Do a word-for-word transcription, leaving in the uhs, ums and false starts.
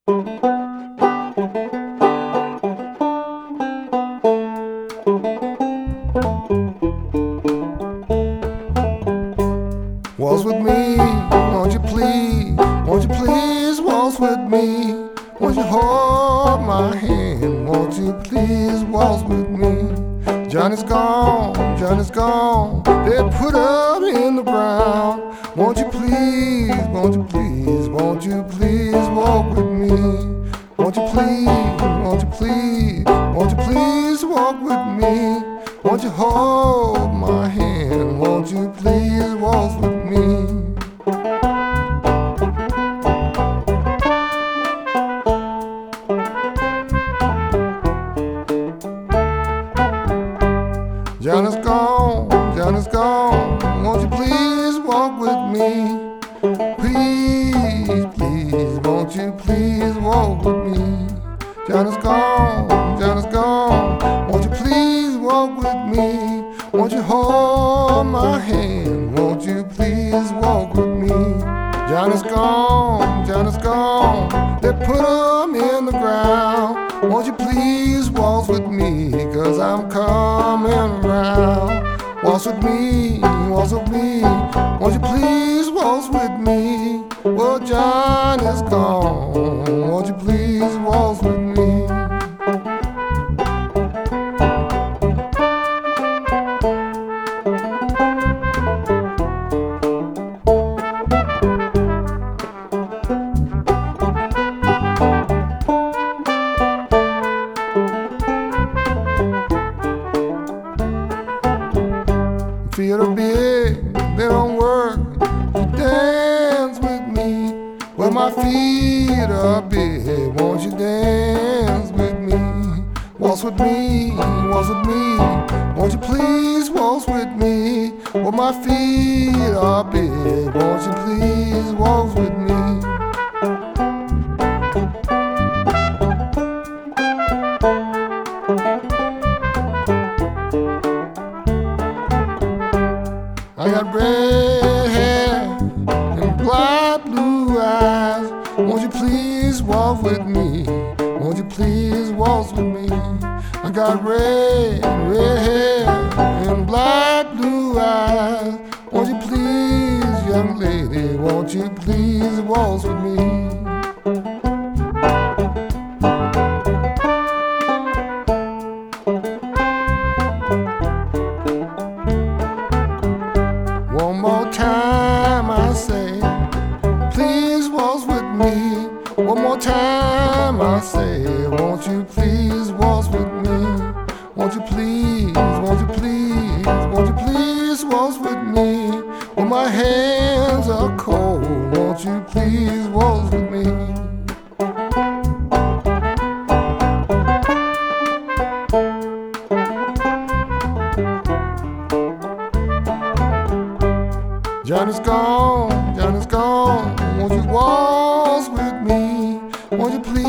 Waltz with me, won't you please, won't you please waltz with me? Won't you hold my hand, won't you please waltz with me? Johnny's gone, Johnny's gone, they put up in the ground. Won't you please, won't you please, won't you please walk with me? Won't you please, won't you please, won't you please walk with me? Won't you hold my hand, won't you please waltz with me? Johnny's gone, Johnny's gone, won't you please walk with me? Please, please, won't you please walk with me? Johnny's gone, Johnny's gone, won't you please walk with me? Won't you hold my hand, won't you please walk with me? Johnny's gone, Johnny's gone, they put him in the ground. Won't you please waltz with me, cause I'm coming around. Waltz with me, waltz with me, won't you please waltz with me? Well, Johnny's gone, won't you please waltz with me? Feet are big, they don't work, you dance with me. Well, my feet are big, won't you dance with me? Waltz with me, waltz with me, won't you please waltz with me? Well, my feet are big, won't you please waltz with me? I got red hair and black blue eyes. Won't you please walk with me? Won't you please waltz with me? I got red, red hair and black blue eyes. Won't you please, young lady, won't you please waltz with me? One more time I say, please waltz with me. One more time I say, won't you please waltz with me? Won't you please, won't you please, won't you please waltz with me? Well, my hands are cold, won't you please waltz with me? Johnny's gone, Johnny's gone, won't you waltz with me? Won't you please?